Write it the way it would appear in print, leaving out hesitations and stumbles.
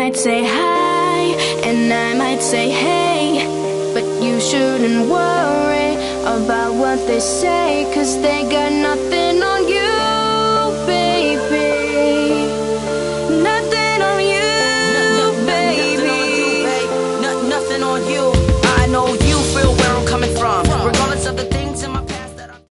might say hi, and I might say hey, but you shouldn't worry about what they say, 'cause they got nothing on you.